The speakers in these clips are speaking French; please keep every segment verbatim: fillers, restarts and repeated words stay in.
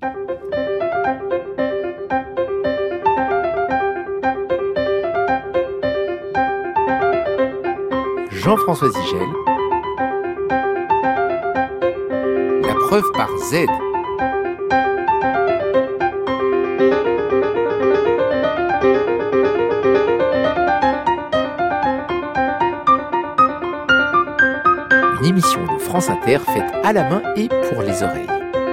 Jean-François Zigel. La preuve par Z. Une émission de France Inter faite à la main et pour les oreilles.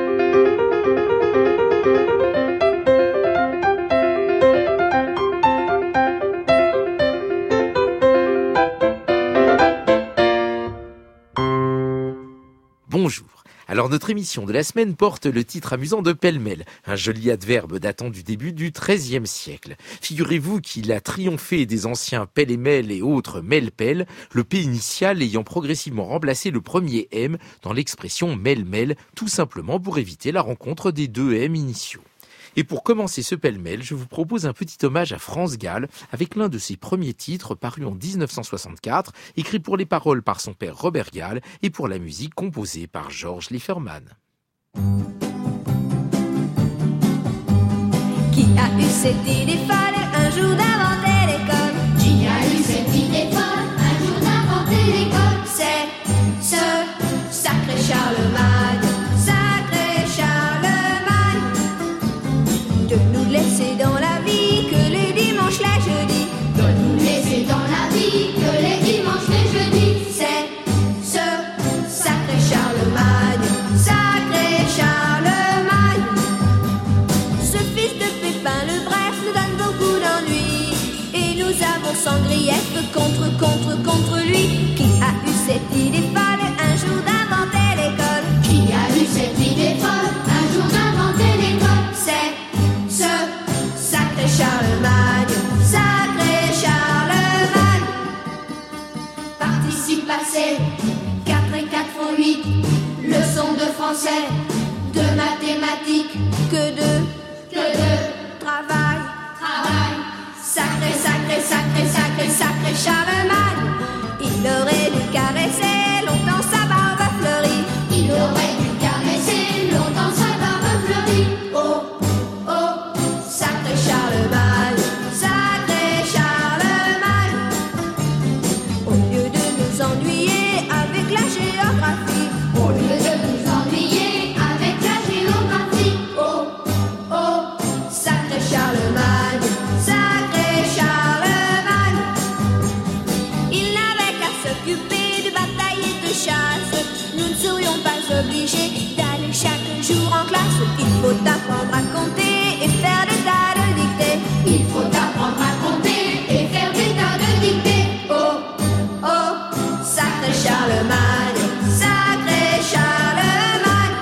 Bonjour. Alors notre émission de la semaine porte le titre amusant de pêle-mêle, un joli adverbe datant du début du treizième siècle. Figurez-vous qu'il a triomphé des anciens pêle et mêle et autres mêle-pêle, le P initial ayant progressivement remplacé le premier M dans l'expression mêle-mêle, tout simplement pour éviter la rencontre des deux M initiaux. Et pour commencer ce pêle-mêle, je vous propose un petit hommage à France Gall avec l'un de ses premiers titres parus en dix-neuf cent soixante-quatre, écrit pour les paroles par son père Robert Gall et pour la musique composée par Georges Liefferman. Qui a eu cette idée folle un jour d'inventer l'école? Qui a eu cette idée folle un jour d'inventer l'école? C'est ce sacré Charlemagne, sacré Charlemagne, de nous laisser dans la vie que les dimanches, les jeudis, De nous laisser dans la vie que les dimanches, les jeudis. c'est ce sacré Charlemagne, sacré Charlemagne. Ce fils de Pépin le Bref nous donne beaucoup d'ennuis, et nous avons sans grief contre, contre, contre lui. Qui a eu cette idée folle un jour d'inventer l'école? Qui a eu cette idée folle un jour d'inventer l'école? C'est ce sacré Charlemagne, sacré Charlemagne. Participe passé, quatre et quatre font huit. Leçon de français, de mathématiques, Que de que de travail, travail. sacré, sacré, sacré, sacré, sacré Charlemagne. Il aurait dû caresser longtemps sa barbe fleurie. Il aurait dû caresser longtemps sa barbe fleurie. Oh, oh, sacré Charlemagne, sacré Charlemagne. Au lieu de nous ennuyer avec la géographie, Au lieu de nous ennuyer avec la géographie. oh, oh, sacré Charlemagne, sacré Charlemagne. Il n'avait qu'à s'occuper de bataille et de chasse. Nous ne serions pas obligés d'aller chaque jour en classe. Il faut apprendre à compter et faire des tas de dictées. Il faut apprendre à compter et faire des tas de dictées. Oh, oh, sacré Charlemagne, sacré Charlemagne.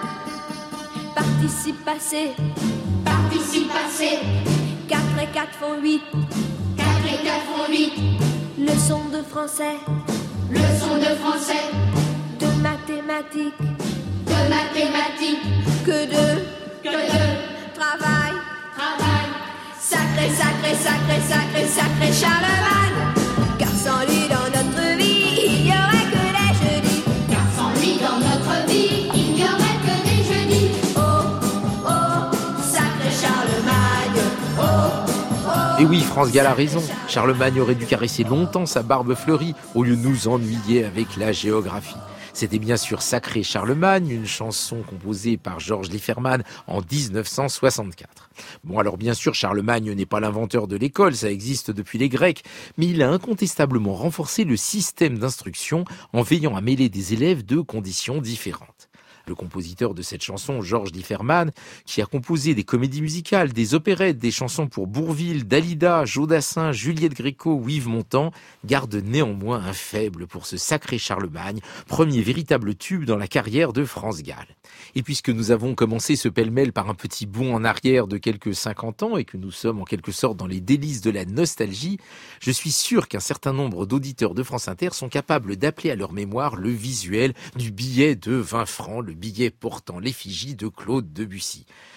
Participe passé, Participe passé, quatre et quatre font huit. quatre et quatre font huit. Leçon de français, Leçon de français, de mathématiques, de mathématiques, que de que de travail. travail. Sacré, sacré, sacré, sacré, sacré Charlemagne. Car sans lui dans notre vie, il n'y aurait que les jeudis. Car sans lui dans notre vie, il n'y aurait que des jeudis. Oh, oh, sacré Charlemagne. Oh, oh. Et oui, France Gall a raison. Charlemagne aurait dû caresser longtemps sa barbe fleurie au lieu de nous ennuyer avec la géographie. C'était bien sûr Sacré Charlemagne, une chanson composée par Georges Liefferman en dix-neuf cent soixante-quatre. Bon, alors bien sûr, Charlemagne n'est pas l'inventeur de l'école, ça existe depuis les Grecs, mais il a incontestablement renforcé le système d'instruction en veillant à mêler des élèves de conditions différentes. Le compositeur de cette chanson, Georges Liefferman, qui a composé des comédies musicales, des opérettes, des chansons pour Bourvil, Dalida, Jodassin, Juliette Gréco ou Yves Montand, garde néanmoins un faible pour ce sacré Charlemagne, premier véritable tube dans la carrière de France Gall. Et puisque nous avons commencé ce pêle-mêle par un petit bond en arrière de quelques cinquante ans et que nous sommes en quelque sorte dans les délices de la nostalgie, je suis sûr qu'un certain nombre d'auditeurs de France Inter sont capables d'appeler à leur mémoire le visuel du billet de vingt francs, le billet portant l'effigie de Claude Debussy.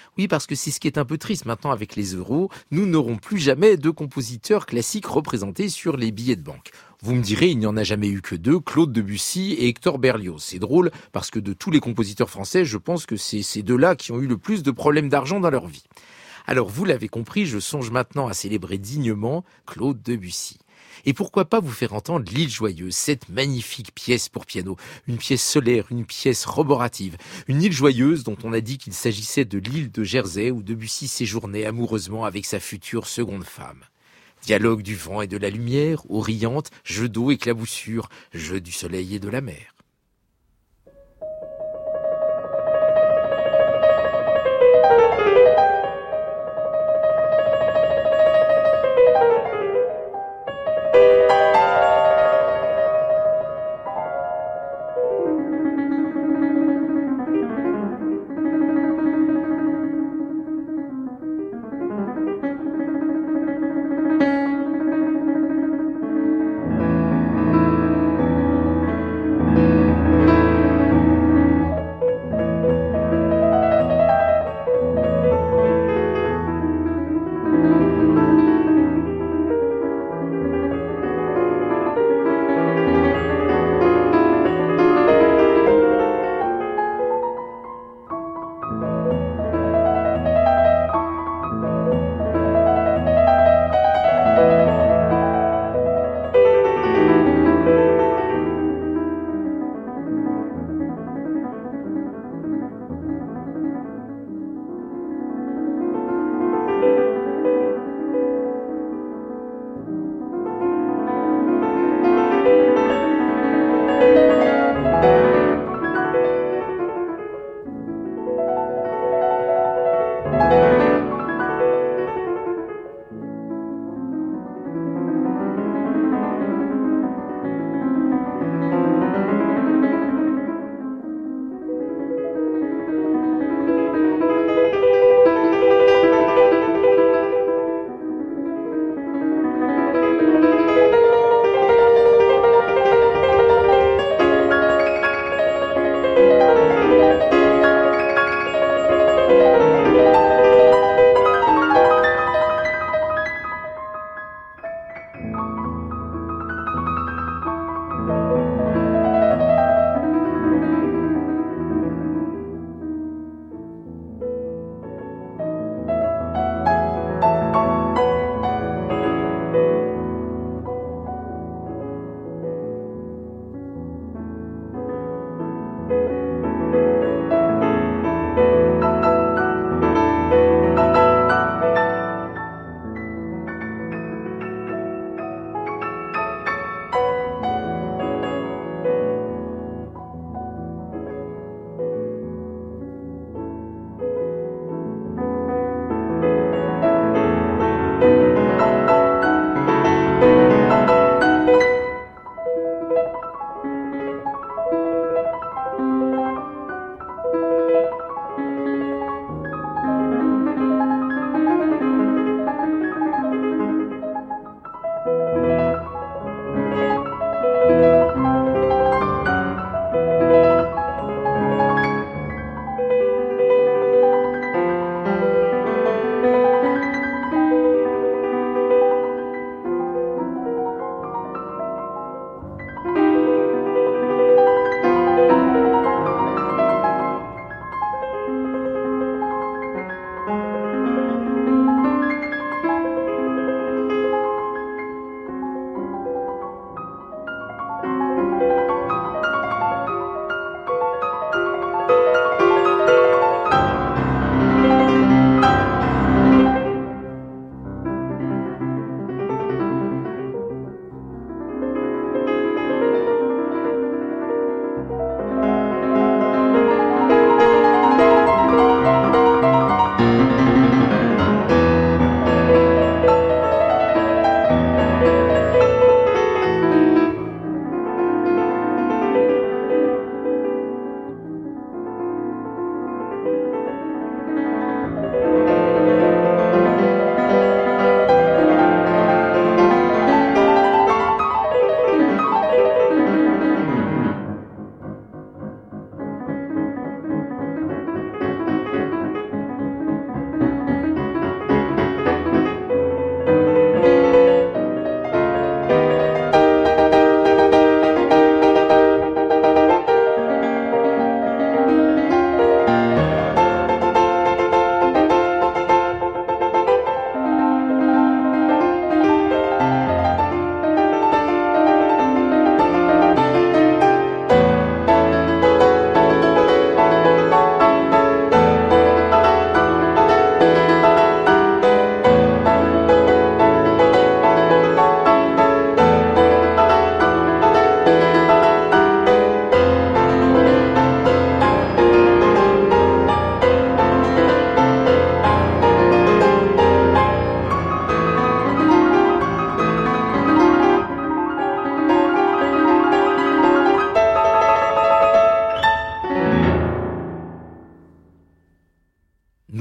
Oui, parce que c'est ce qui est un peu triste maintenant avec les euros. Nous n'aurons plus jamais de compositeurs classiques représentés sur les billets de banque. Vous me direz, il n'y en a jamais eu que deux, Claude Debussy et Hector Berlioz. C'est drôle, parce que de tous les compositeurs français, je pense que c'est ces deux-là qui ont eu le plus de problèmes d'argent dans leur vie. Alors, vous l'avez compris, je songe maintenant à célébrer dignement Claude Debussy. Et pourquoi pas vous faire entendre L'Île Joyeuse, cette magnifique pièce pour piano, une pièce solaire, une pièce roborative, une île joyeuse dont on a dit qu'il s'agissait de l'île de Jersey où Debussy séjournait amoureusement avec sa future seconde femme. Dialogue du vent et de la lumière, eau riante, jeu d'eau, éclaboussure, jeu du soleil et de la mer.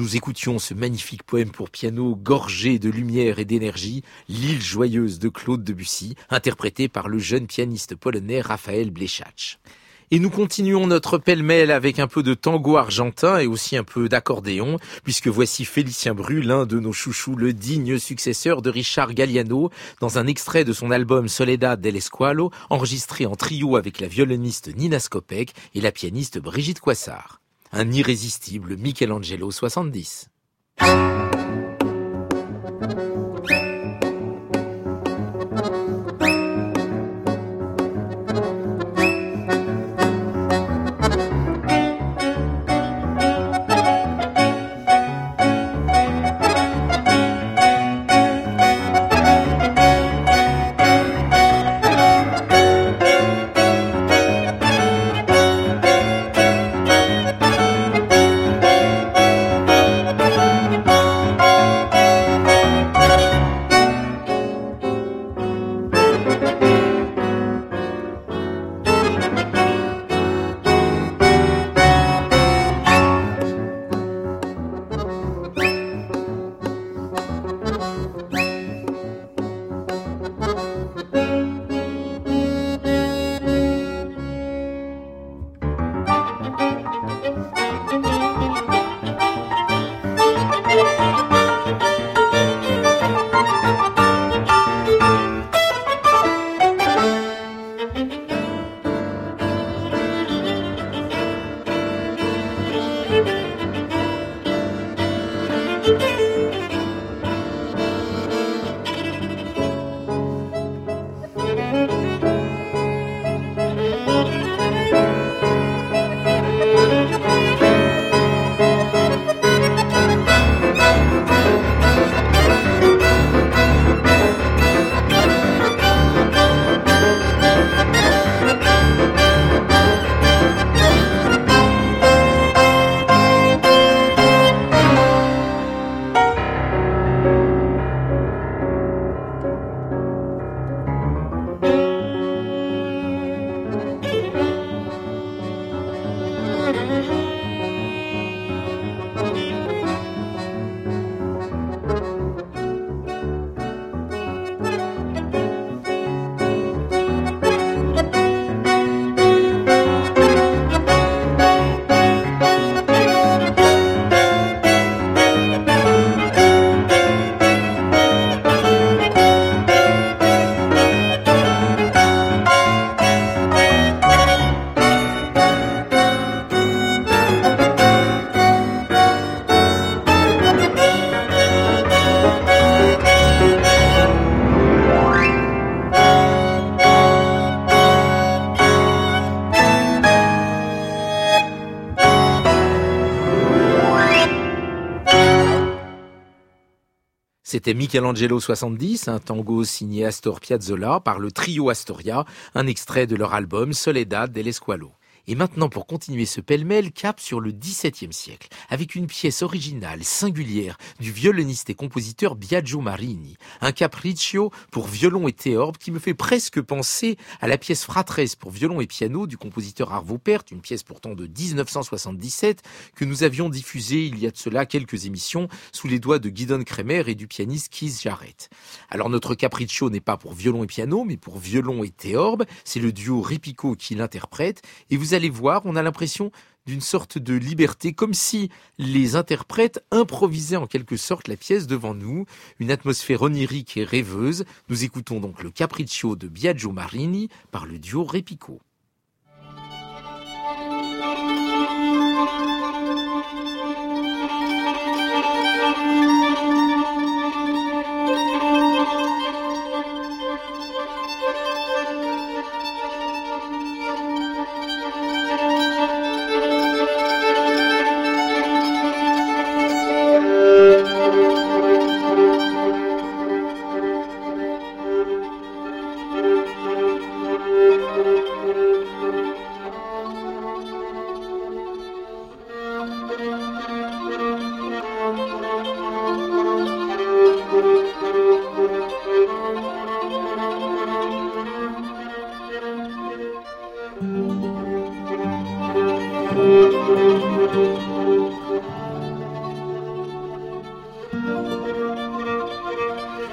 nous écoutions ce magnifique poème pour piano gorgé de lumière et d'énergie, L'île joyeuse de Claude Debussy, interprété par le jeune pianiste polonais Raphaël Bleczacz. Et nous continuons notre pêle-mêle avec un peu de tango argentin et aussi un peu d'accordéon, puisque voici Félicien Bru, l'un de nos chouchous, le digne successeur de Richard Galliano, dans un extrait de son album Soledad del Esqualo, enregistré en trio avec la violoniste Nina Skopek et la pianiste Brigitte Coissard. Un irrésistible Michelangelo soixante-dix. C'était Michelangelo soixante-dix, un tango signé Astor Piazzolla par le trio Astoria, un extrait de leur album Soledad del Esqualo. Et maintenant, pour continuer ce pêle-mêle, cap sur le dix-septième siècle, avec une pièce originale, singulière, du violoniste et compositeur Biagio Marini, un capriccio pour violon et théorbe qui me fait presque penser à la pièce Fratres pour violon et piano du compositeur Arvo Pärt, une pièce pourtant de dix-neuf cent soixante-dix-sept, que nous avions diffusée il y a de cela quelques émissions sous les doigts de Gidon Kremer et du pianiste Keith Jarrett. Alors notre capriccio n'est pas pour violon et piano, mais pour violon et théorbe, c'est le duo Repico qui l'interprète, et vous allez voir, on a l'impression d'une sorte de liberté, comme si les interprètes improvisaient en quelque sorte la pièce devant nous, une atmosphère onirique et rêveuse. Nous écoutons donc le Capriccio de Biagio Marini par le duo Repico. Thank you.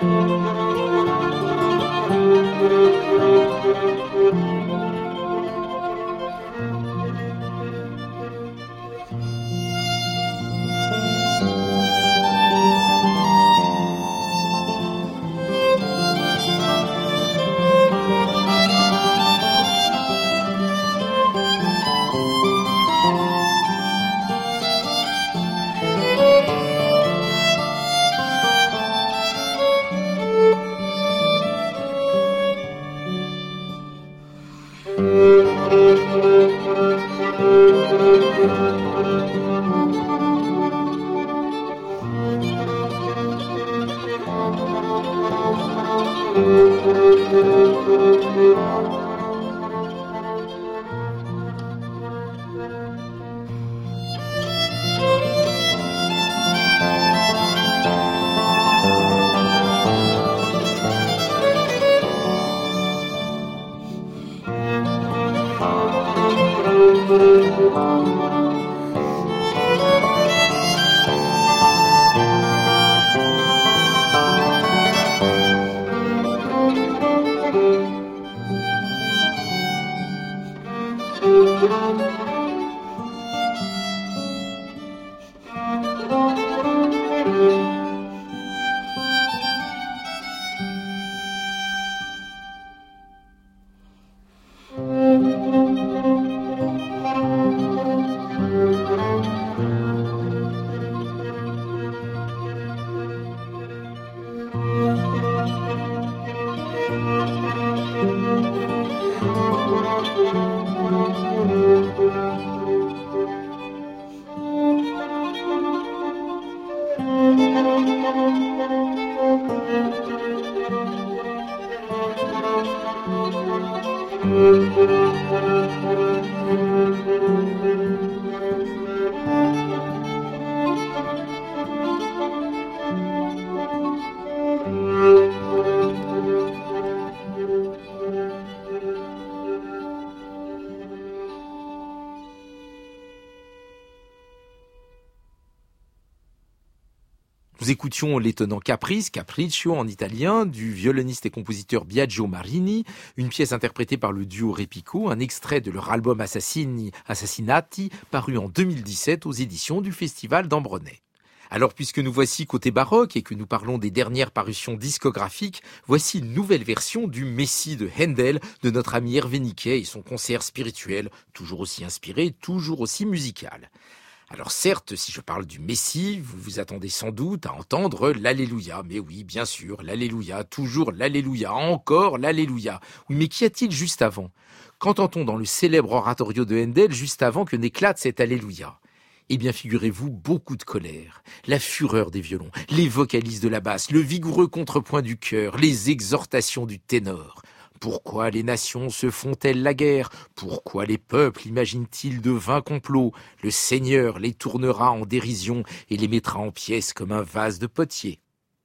Nous écoutions l'étonnant Caprice, Capriccio en italien, du violoniste et compositeur Biagio Marini, une pièce interprétée par le duo Repico, un extrait de leur album Assassini, Assassinati, paru en deux mille dix-sept aux éditions du Festival d'Ambronay. Alors puisque nous voici côté baroque et que nous parlons des dernières parutions discographiques, voici une nouvelle version du Messie de Handel de notre ami Hervé Niquet et son concert spirituel, toujours aussi inspiré, toujours aussi musical. Alors certes, si je parle du Messie, vous vous attendez sans doute à entendre l'Alléluia. Mais oui, bien sûr, l'Alléluia, toujours l'Alléluia, encore l'Alléluia. Oui, mais qu'y a-t-il juste avant ? Qu'entend-on dans le célèbre oratorio de Handel juste avant que n'éclate cet Alléluia ? Eh bien, figurez-vous, beaucoup de colère, la fureur des violons, les vocalises de la basse, le vigoureux contrepoint du chœur, les exhortations du ténor. Pourquoi les nations se font-elles la guerre ? Pourquoi les peuples imaginent-ils de vains complots ? Le Seigneur les tournera en dérision et les mettra en pièces comme un vase de potier.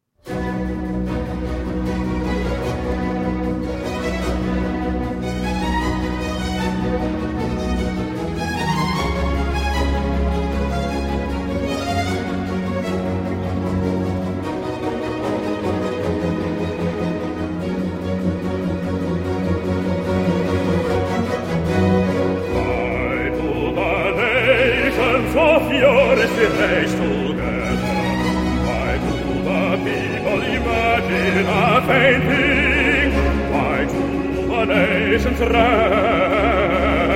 Race together, why do the people imagine a fainting? Why do the nations rage?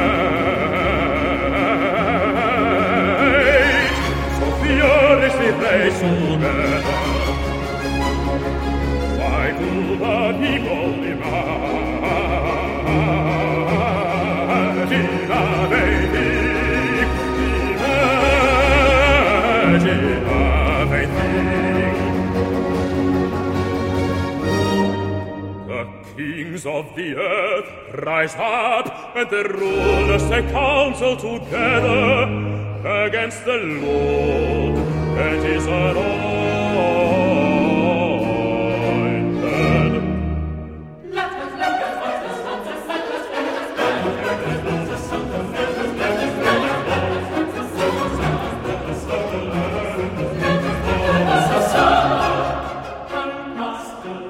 So furiously race together, why do the people imagine a fainting? The kings of the earth rise up, and the rulers take counsel together against the Lord and his anointed. Master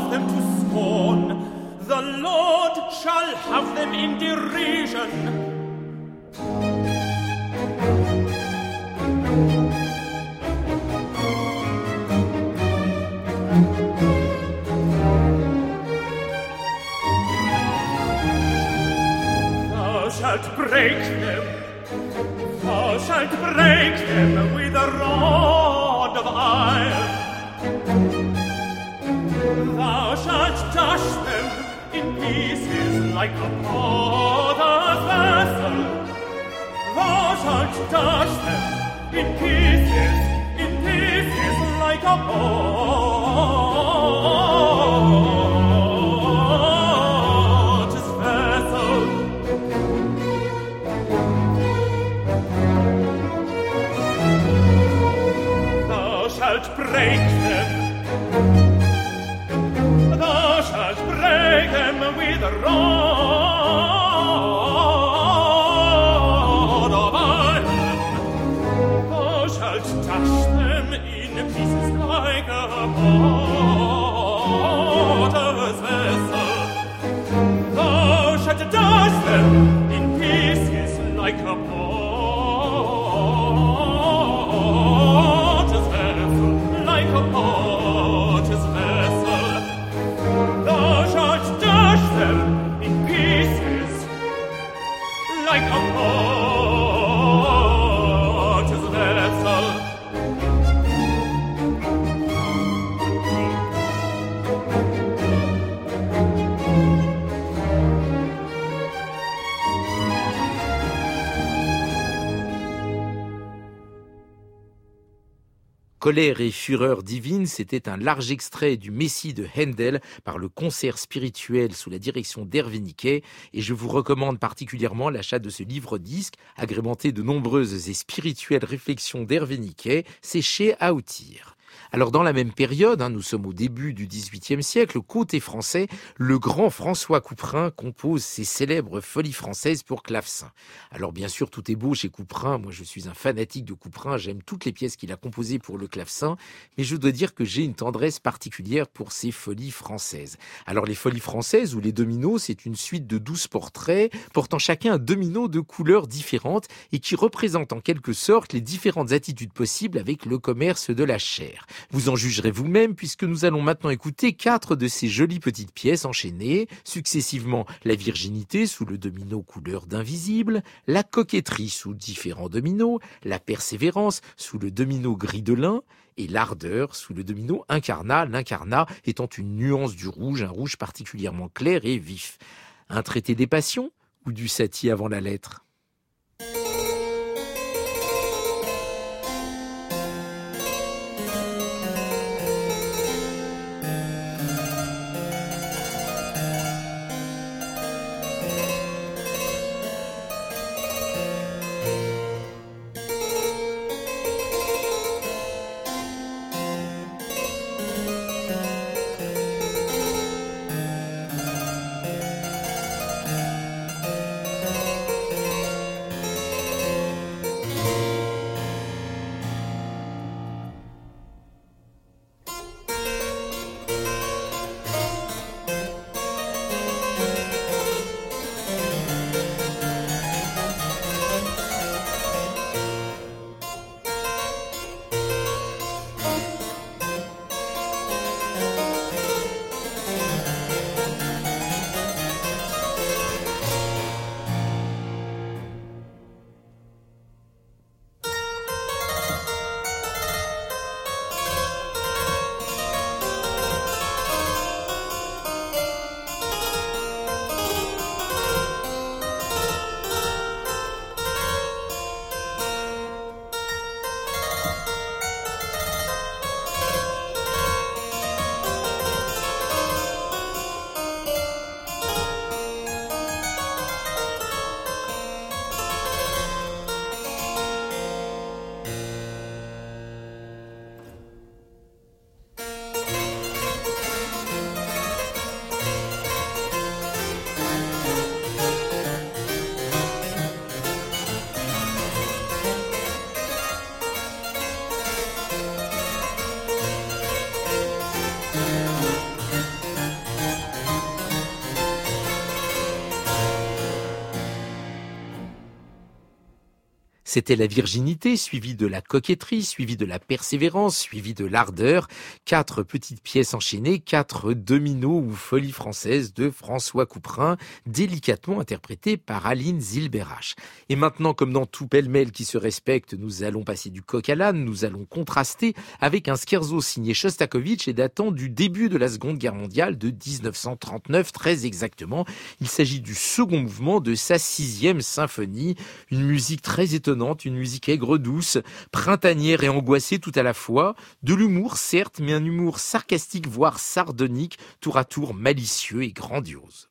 laugh them to scorn. The Lord shall have them in derision. Thou shalt break them, thou shalt break them with a rod of iron. Thou shalt dash them in pieces like a potter's vessel. Thou shalt dash them in pieces, in pieces like a potter's vessel. Thou shalt break them, thou shalt break them with a rod of iron. Thou shalt dash them in pieces like a potter's vessel. Thou shalt dash them in pieces like a potter's vessel, like a potter's vessel. Thou shalt dash them in pieces like a potter's vessel. Colère et fureur divine, c'était un large extrait du Messie de Handel par le concert spirituel sous la direction d'Hervé Niquet, et je vous recommande particulièrement l'achat de ce livre-disque, agrémenté de nombreuses et spirituelles réflexions d'Hervé Niquet, c'est chez Aoutir. Alors dans la même période, hein, nous sommes au début du dix-huitième siècle, côté français, le grand François Couperin compose ses célèbres Folies françaises pour clavecin. Alors bien sûr, tout est beau chez Couperin, moi je suis un fanatique de Couperin, j'aime toutes les pièces qu'il a composées pour le clavecin, mais je dois dire que j'ai une tendresse particulière pour ces Folies françaises. Alors les Folies françaises ou les dominos, c'est une suite de douze portraits portant chacun un domino de couleurs différentes et qui représente en quelque sorte les différentes attitudes possibles avec le commerce de la chair. Vous en jugerez vous-même puisque nous allons maintenant écouter quatre de ces jolies petites pièces enchaînées, successivement la virginité sous le domino couleur d'invisible, la coquetterie sous différents dominos, la persévérance sous le domino gris de lin et l'ardeur sous le domino incarnat, l'incarnat étant une nuance du rouge, un rouge particulièrement clair et vif. Un traité des passions ou du Satie avant la lettre ? C'était la virginité, suivie de la coquetterie, suivie de la persévérance, suivie de l'ardeur. Quatre petites pièces enchaînées, quatre dominos ou folies françaises de François Couperin, délicatement interprétées par Aline Zilberach. Et maintenant, comme dans tout pêle-mêle qui se respecte, nous allons passer du coq à l'âne, nous allons contraster avec un scherzo signé Shostakovich et datant du début de la Seconde Guerre mondiale de dix-neuf cent trente-neuf, très exactement. Il s'agit du second mouvement de sa sixième symphonie, une musique très étonnante, une musique aigre-douce, printanière et angoissée tout à la fois, de l'humour certes, mais un humour sarcastique voire sardonique, tour à tour malicieux et grandiose.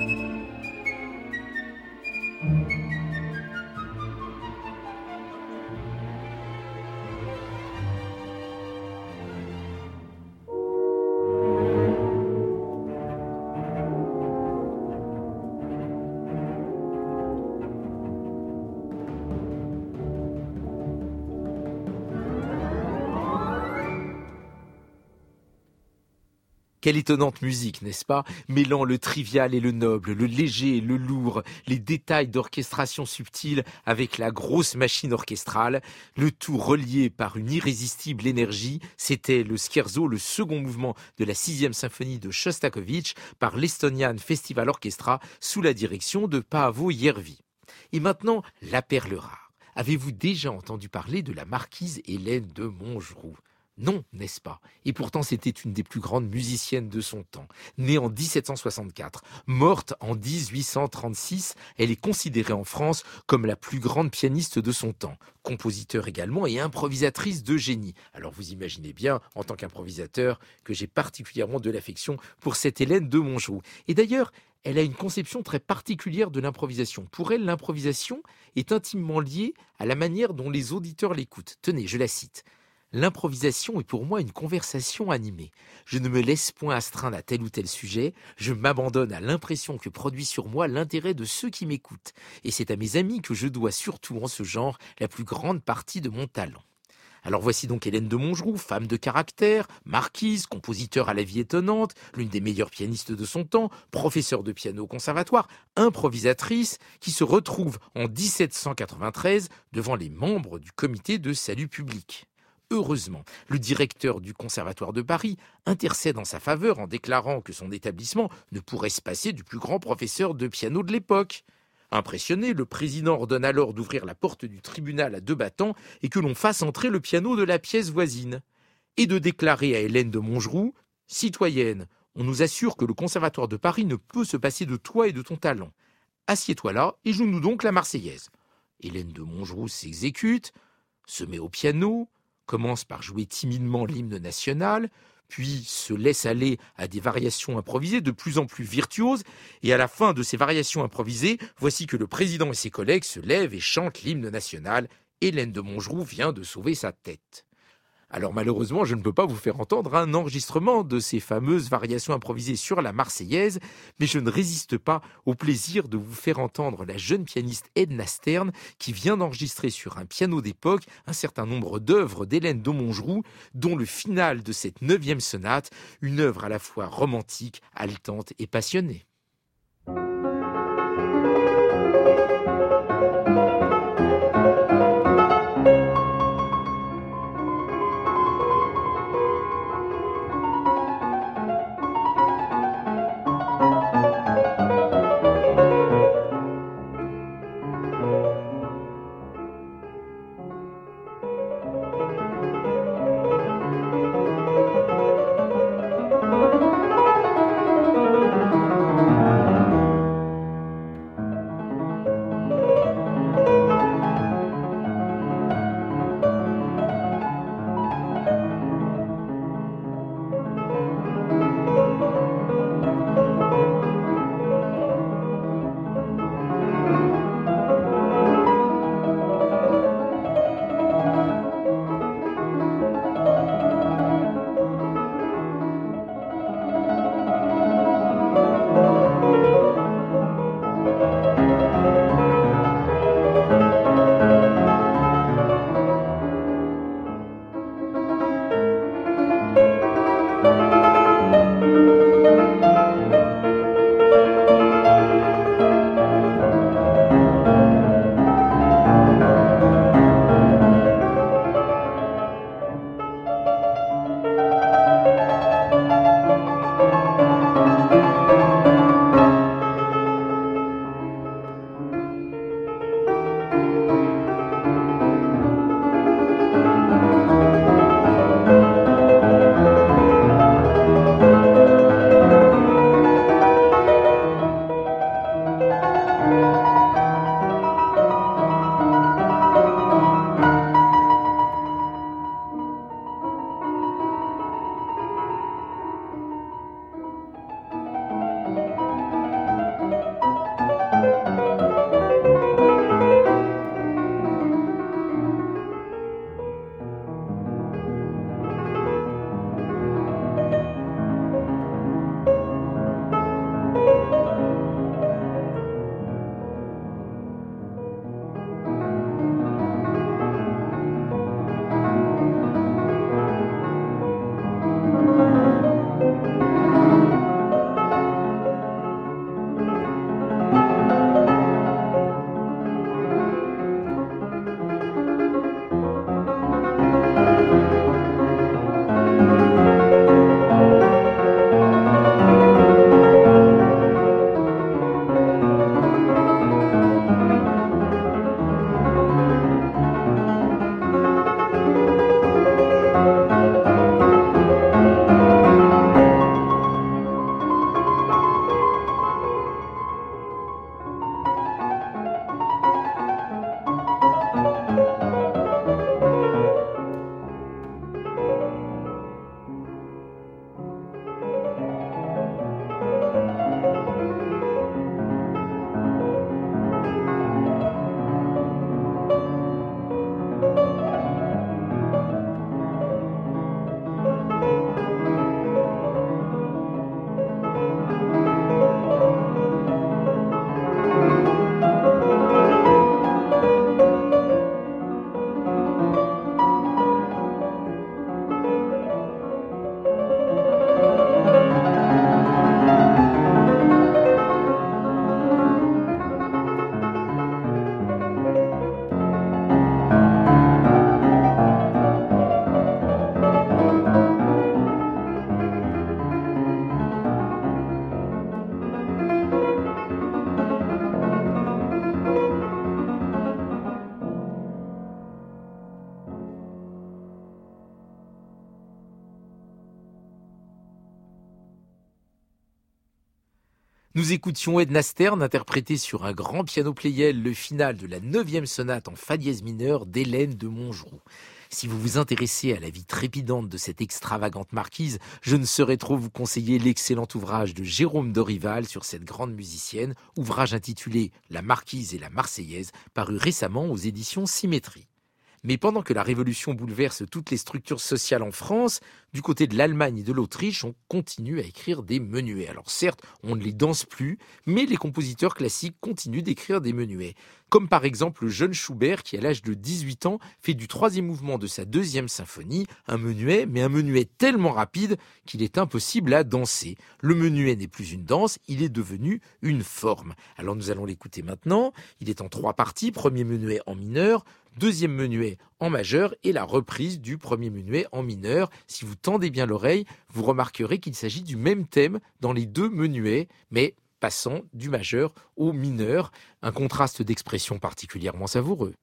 Quelle étonnante musique, n'est-ce pas? Mêlant le trivial et le noble, le léger et le lourd, les détails d'orchestration subtile avec la grosse machine orchestrale, le tout relié par une irrésistible énergie. C'était le scherzo, le second mouvement de la sixième symphonie de Shostakovich par l'Estonian Festival Orchestra sous la direction de Paavo Järvi. Et maintenant, la perle rare. Avez-vous déjà entendu parler de la marquise Hélène de Montgeroult? Non, n'est-ce pas? Et pourtant, c'était une des plus grandes musiciennes de son temps. Née en dix-sept cent soixante-quatre, morte en dix-huit cent trente-six, elle est considérée en France comme la plus grande pianiste de son temps. Compositeur également et improvisatrice de génie. Alors vous imaginez bien, en tant qu'improvisateur, que j'ai particulièrement de l'affection pour cette Hélène de Montgeroult. Et d'ailleurs, elle a une conception très particulière de l'improvisation. Pour elle, l'improvisation est intimement liée à la manière dont les auditeurs l'écoutent. Tenez, je la cite. L'improvisation est pour moi une conversation animée. Je ne me laisse point astreindre à tel ou tel sujet, je m'abandonne à l'impression que produit sur moi l'intérêt de ceux qui m'écoutent. Et c'est à mes amis que je dois surtout en ce genre la plus grande partie de mon talent. Alors voici donc Hélène de Montgeroult, femme de caractère, marquise, compositeur à la vie étonnante, l'une des meilleures pianistes de son temps, professeure de piano au conservatoire, improvisatrice, qui se retrouve en dix-sept cent quatre-vingt-treize devant les membres du comité de salut public. Heureusement, le directeur du Conservatoire de Paris intercède en sa faveur en déclarant que son établissement ne pourrait se passer du plus grand professeur de piano de l'époque. Impressionné, le président ordonne alors d'ouvrir la porte du tribunal à deux battants et que l'on fasse entrer le piano de la pièce voisine. Et de déclarer à Hélène de Montgeroult « Citoyenne, on nous assure que le Conservatoire de Paris ne peut se passer de toi et de ton talent. Assieds-toi là et joue-nous donc la Marseillaise. » Hélène de Montgeroult s'exécute, se met au piano, commence par jouer timidement l'hymne national, puis se laisse aller à des variations improvisées de plus en plus virtuoses, et à la fin de ces variations improvisées, voici que le président et ses collègues se lèvent et chantent l'hymne national. Hélène de Montgeroult vient de sauver sa tête. Alors malheureusement, je ne peux pas vous faire entendre un enregistrement de ces fameuses variations improvisées sur la Marseillaise, mais je ne résiste pas au plaisir de vous faire entendre la jeune pianiste Edna Stern qui vient d'enregistrer sur un piano d'époque un certain nombre d'œuvres d'Hélène de Montgeroult, dont le final de cette neuvième sonate, une œuvre à la fois romantique, haletante et passionnée. Nous écoutions Edna Stern interpréter sur un grand piano Pleyel le final de la neuvième sonate en fa dièse mineur d'Hélène de Montgeroux. Si vous vous intéressez à la vie trépidante de cette extravagante marquise, je ne saurais trop vous conseiller l'excellent ouvrage de Jérôme Dorival sur cette grande musicienne, ouvrage intitulé « La Marquise et la Marseillaise », paru récemment aux éditions Symétrie. Mais pendant que la Révolution bouleverse toutes les structures sociales en France, du côté de l'Allemagne et de l'Autriche, on continue à écrire des menuets. Alors certes, on ne les danse plus, mais les compositeurs classiques continuent d'écrire des menuets. Comme par exemple le jeune Schubert qui, à l'âge de dix-huit ans, fait du troisième mouvement de sa deuxième symphonie un menuet, mais un menuet tellement rapide qu'il est impossible à danser. Le menuet n'est plus une danse, il est devenu une forme. Alors nous allons l'écouter maintenant. Il est en trois parties, premier menuet en mineur, deuxième menuet en majeur et la reprise du premier menuet en mineur. Si vous tendez bien l'oreille, vous remarquerez qu'il s'agit du même thème dans les deux menuets, mais passant du majeur au mineur. Un contraste d'expression particulièrement savoureux.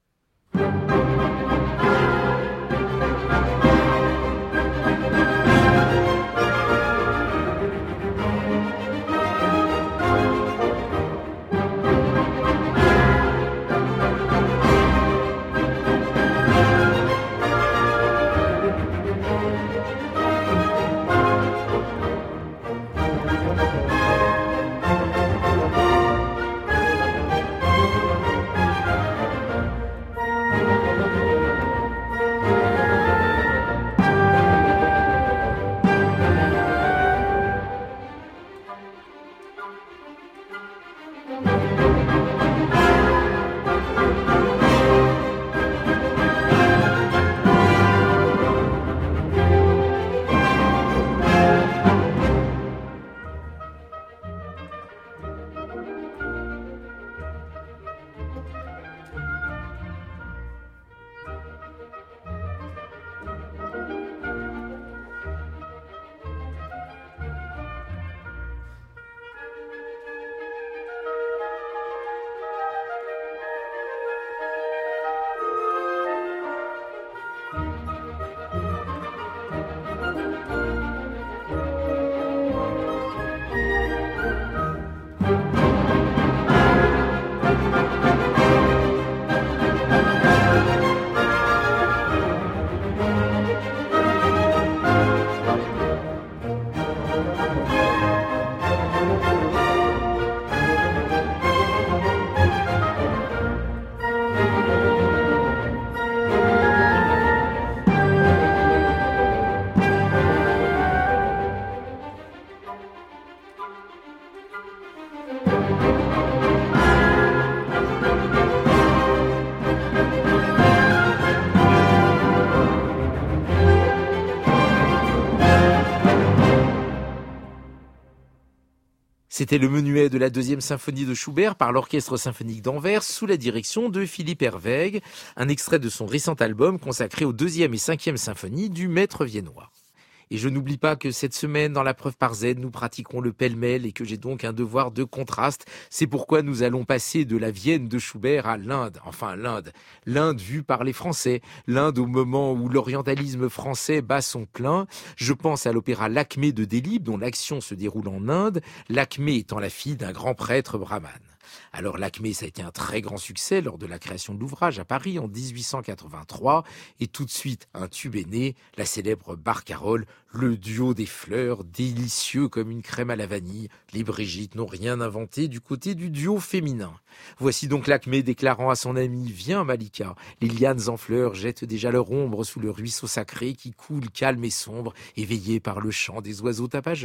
C'était le menuet de la deuxième symphonie de Schubert par l'Orchestre symphonique d'Anvers sous la direction de Philippe Herwegh, un extrait de son récent album consacré aux deuxième et cinquième symphonies du maître viennois. Et je n'oublie pas que cette semaine, dans la preuve par Z, nous pratiquons le pêle-mêle et que j'ai donc un devoir de contraste. C'est pourquoi nous allons passer de la Vienne de Schubert à l'Inde. Enfin, l'Inde. L'Inde vue par les Français. L'Inde au moment où l'orientalisme français bat son plein. Je pense à l'opéra Lakmé de Delibes, dont l'action se déroule en Inde. Lakmé étant la fille d'un grand prêtre brahmane. Alors Lakmé, ça a été un très grand succès lors de la création de l'ouvrage à Paris en dix-huit cent quatre-vingt-trois. Et tout de suite, un tube est né, la célèbre barcarolle, le duo des fleurs, délicieux comme une crème à la vanille. Les Brigitte n'ont rien inventé du côté du duo féminin. Voici donc Lakmé déclarant à son ami « Viens Malika, les lianes en fleurs jettent déjà leur ombre sous le ruisseau sacré qui coule calme et sombre, éveillé par le chant des oiseaux tapageurs. »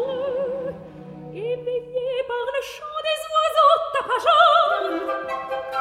Éveillé par le chant des oiseaux tapageurs.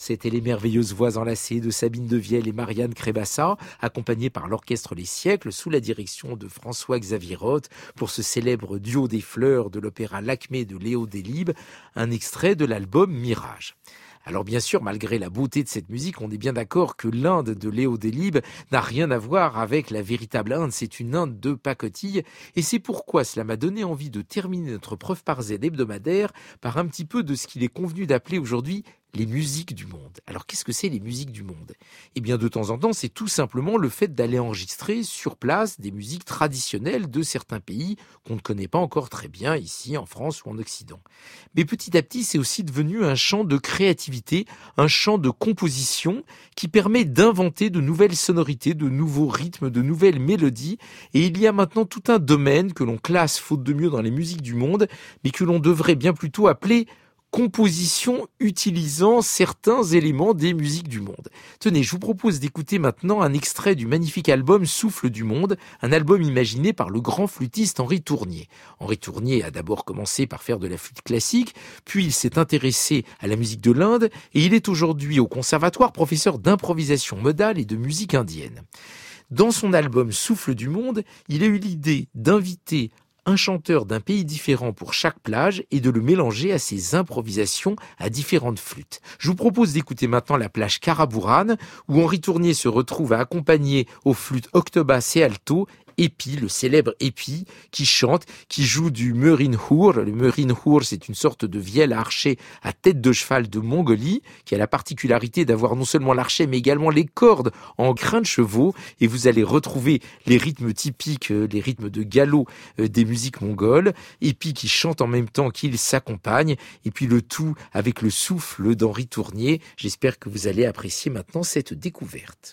C'étaient les merveilleuses voix enlacées de Sabine Devielle et Marianne Crébassa, accompagnées par l'Orchestre Les Siècles sous la direction de François-Xavier Roth pour ce célèbre duo des fleurs de l'opéra L'Acmé de Léo Delibes, un extrait de l'album Mirage. Alors bien sûr, malgré la beauté de cette musique, on est bien d'accord que l'Inde de Léo Delibes n'a rien à voir avec la véritable Inde, c'est une Inde de pacotille, et c'est pourquoi cela m'a donné envie de terminer notre preuve par Z hebdomadaire par un petit peu de ce qu'il est convenu d'appeler aujourd'hui les musiques du monde. Alors qu'est-ce que c'est les musiques du monde ? Eh bien de temps en temps, c'est tout simplement le fait d'aller enregistrer sur place des musiques traditionnelles de certains pays qu'on ne connaît pas encore très bien ici en France ou en Occident. Mais petit à petit, c'est aussi devenu un champ de créativité, un champ de composition qui permet d'inventer de nouvelles sonorités, de nouveaux rythmes, de nouvelles mélodies. Et il y a maintenant tout un domaine que l'on classe faute de mieux dans les musiques du monde, mais que l'on devrait bien plutôt appeler composition utilisant certains éléments des musiques du monde. Tenez, je vous propose d'écouter maintenant un extrait du magnifique album Souffle du Monde, un album imaginé par le grand flûtiste Henri Tournier. Henri Tournier a d'abord commencé par faire de la flûte classique, puis il s'est intéressé à la musique de l'Inde et il est aujourd'hui au conservatoire professeur d'improvisation modale et de musique indienne. Dans son album Souffle du Monde, il a eu l'idée d'inviter un chanteur d'un pays différent pour chaque plage et de le mélanger à ses improvisations à différentes flûtes. Je vous propose d'écouter maintenant la plage Karabourane où Henri Tournier se retrouve à accompagner aux flûtes octobasse et alto Epi, le célèbre Epi, qui chante, qui joue du Meurin-Hour. Le Meurin-Hour, c'est une sorte de vielle à archet à tête de cheval de Mongolie, qui a la particularité d'avoir non seulement l'archet, mais également les cordes en grains de chevaux. Et vous allez retrouver les rythmes typiques, les rythmes de galop des musiques mongoles. Epi qui chante en même temps qu'il s'accompagne. Et puis le tout avec le souffle d'Henri Tournier. J'espère que vous allez apprécier maintenant cette découverte.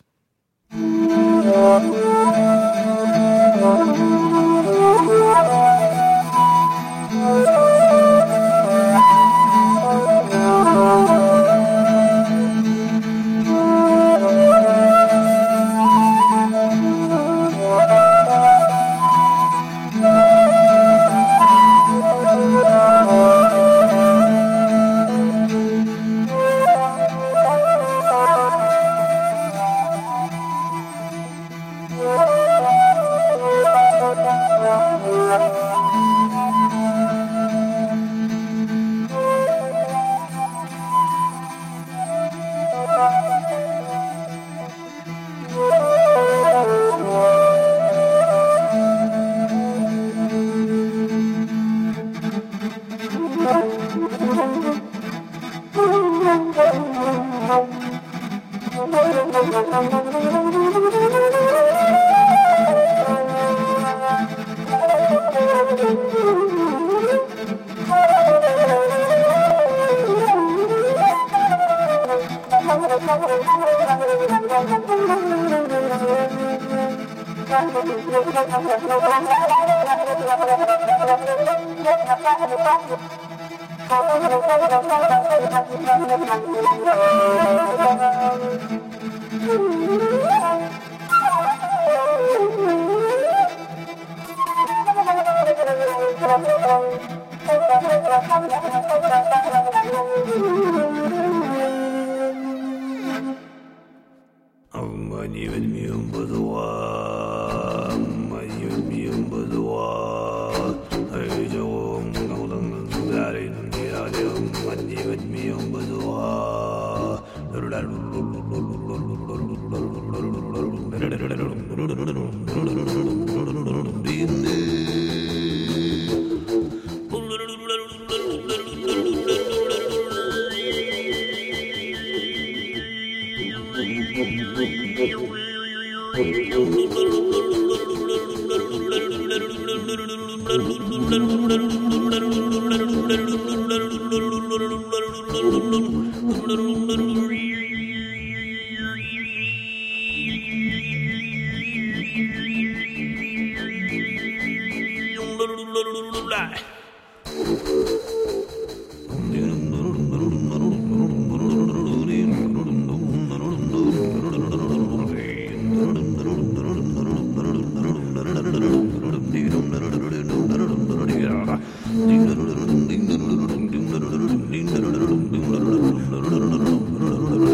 Ding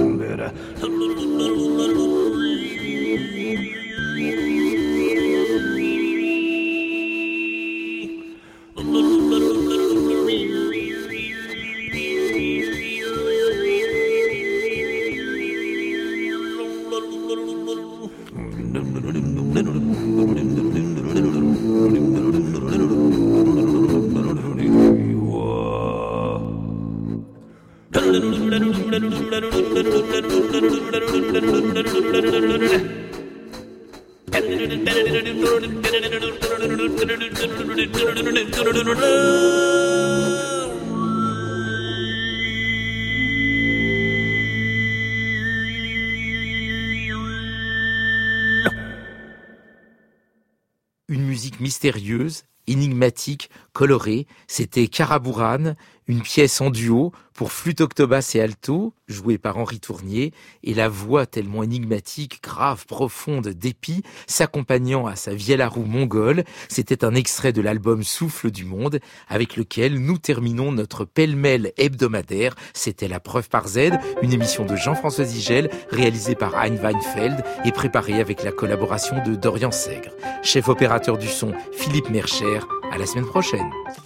Une musique mystérieuse, énigmatique, colorée, c'était Karabourane, une pièce en duo pour flûte octobasse et alto, jouée par Henri Tournier, et la voix tellement énigmatique, grave, profonde, d'épi, s'accompagnant à sa vielle à roue mongole. C'était un extrait de l'album Souffle du Monde, avec lequel nous terminons notre pêle-mêle hebdomadaire. C'était La Preuve par Z, une émission de Jean-François Zigel, réalisée par Hein Weinfeld et préparée avec la collaboration de Dorian Sègre. Chef opérateur du son, Philippe Mercher. À la semaine prochaine.